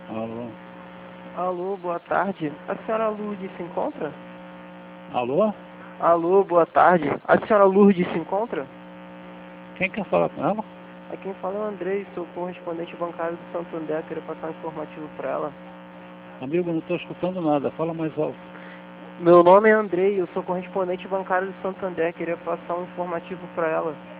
Alô? Alô, boa tarde. A senhora Lourdes se encontra? Alô? Alô, boa tarde. A senhora Lourdes se encontra? Quem quer falar com ela? Aqui quem fala é o Andrei, sou correspondente bancário do Santander, queria passar um informativo para ela. Amigo, não estou escutando nada. Fala mais alto. Meu nome é Andrei, eu sou correspondente bancário do Santander, queria passar um informativo para ela.